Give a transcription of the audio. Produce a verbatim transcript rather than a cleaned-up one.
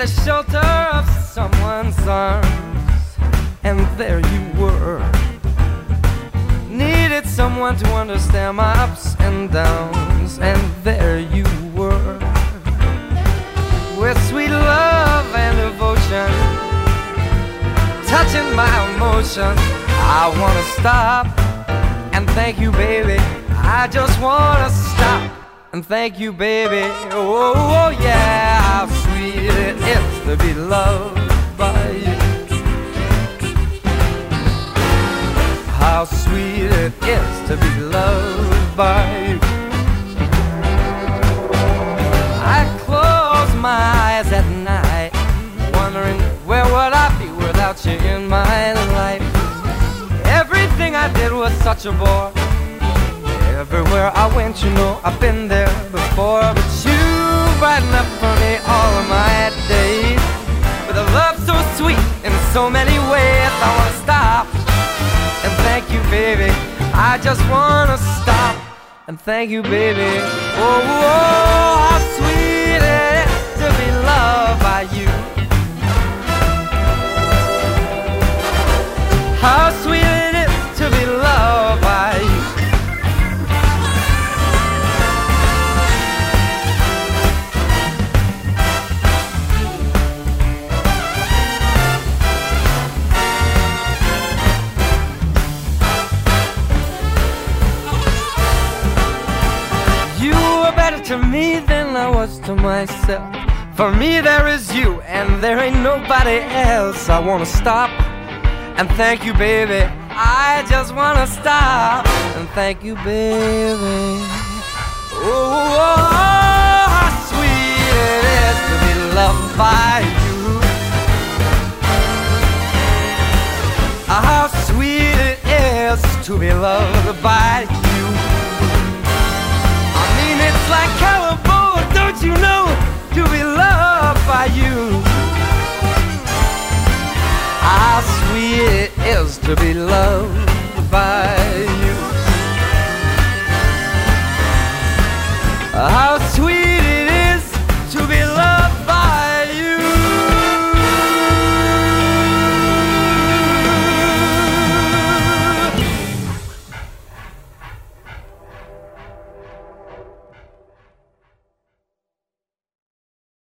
the shelter of someone's arms, and there you were. Needed someone to understand my ups and downs, and there you were. With sweet love and devotion, touching my emotions, I wanna stop and thank you, baby. I just wanna stop and thank you, baby. Oh, oh yeah, how sweet it is to be loved by you. How sweet it is to be loved by you. I close my eyes at night, wondering where would I be without you in my life. Everything I did was such a bore. Everywhere I went, you know, I've been there before. But you brighten up for me all of my days with a love so sweet in so many ways. I wanna stop and thank you, baby. I just wanna stop and thank you, baby. Oh, oh, how sweet it is to be loved by you. How sweet it is to be loved by you. To me than I was to myself. For me there is you and there ain't nobody else. I wanna stop and thank you, baby. I just wanna stop and thank you, baby. Oh, oh, oh, how sweet it is to be loved by you. How sweet it is to be loved by you. It's like cowboy, don't you know, to be loved by you. How sweet it is to be loved